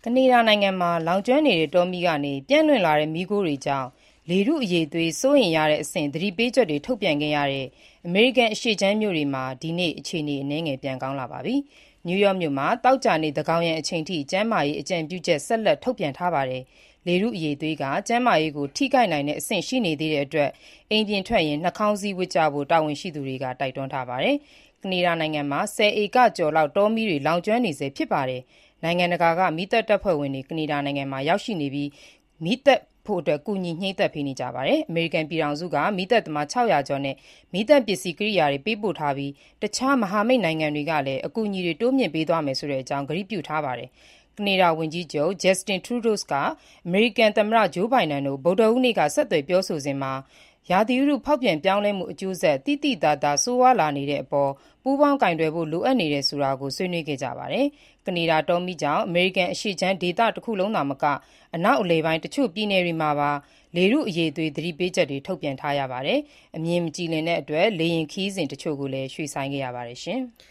ကနေဒါနိုင်ငံမှာလောင်ကျွမ်းနေတဲ့တောမီးကနေပြန့်လွင့်လာတဲ့မီးခိုးတွေကြောင့်လေထုအရည်အသွေးစိုးရိမ်ရတဲ့အဆင့်သတိပေးချက်တွေထုတ်ပြန်ခဲ့ရတဲ့အမေရိကန်အရှေ့ခြမ်းမြို့တွေမှာဒီနေ့အခြေအနေအနည်းငယ်ပြန်ကောင်းလာပါပြီ။နယူးယောက်မြို့မှာသောကြာနေ့သန်းခေါင်ယံအချိန်ထိကျန်းမာရေးအကြံပြုချက်ဆက်လက်ထုတ်ပြန်ထားပါတယ်။လေထုအရည်အသွေးကကျန်းမာရေးကိုထိခိုက်နိုင်တဲ့အဆင့်ရှိနေသေးတဲ့အတွက်အိမ်ပြင်ထွက်ရင်နှာခေါင်းစည်းဝတ်ကြဖို့တာဝန်ရှိသူတွေကတိုက်တွန်းထားပါတယ်။ကနေဒါနိုင်ငံမှာ10ဧကကျော်လောက်တောမီးတွေလောင်ကျွမ်းနေဆဲဖြစ်ပါတယ်။နိုင်ငံတကာကမီးသတ်တပ်ဖွဲ့ဝင်တွေကနေဒါနိုင်ငံမှာရောက်ရှိနေပြီးမီးသတ်ဖို့ကူညီနှိမ့်သက်ပေးနေကြပါတယ်။အမေရိကန်ပြည်ထောင်စုကမီးသတ်သမား600ကျော်နဲ့မီးသတ်ပစ္စည်းကိရိယာတွေပေးပို့ထားပြီးတခြားမဟာမိတ်နိုင်ငံတွေကလည်းအကူအညီတွေတိုးမြှင့်ပေးသွားမယ်ဆိုတဲ့အကြောင်းကတိပြုထားပါတယ်။ကနေဒါဝန်ကြီးချုပ် Justin Trudeau ကအမေရိကန်သမ္မတ Joe Biden တို့ဗုဒ္ဓဟူးနေ့ကဆက်သွယ်ပြောဆိုစဉ်မှာရာသီဥတုဖောက်ပြန်ပြောင်းလဲမှုအကျိုးဆက်သိသိသာသာဆိုးဝါးလာနေတဲ့အပေါ်ပူးပေါင်းကိုင်တွယ်ဖို့လိုအပ်နေတယ်ဆိုတာကိုဆွေးနွေးခဲ့ကြပါတယ်။ကနေဒါတောမီးကြောင့်အမေရိကန်အရှေ့ခြမ်းဒေသတစ်ခုလုံးသာမကအနောက်အလယ်ပိုင်းတချို့ပြည်နယ်တွေမှာပါလေထုအရည်အသွေးသတိပေးချက်တွေထုတ်ပြန်ထားရပါတယ်။အမြင်မကြည်လင်တဲ့အတွက်လေယာဉ်ခရီးစဉ်တချို့ကိုလည်းရွှေ့ဆိုင်းခဲ့ရပါတယ်။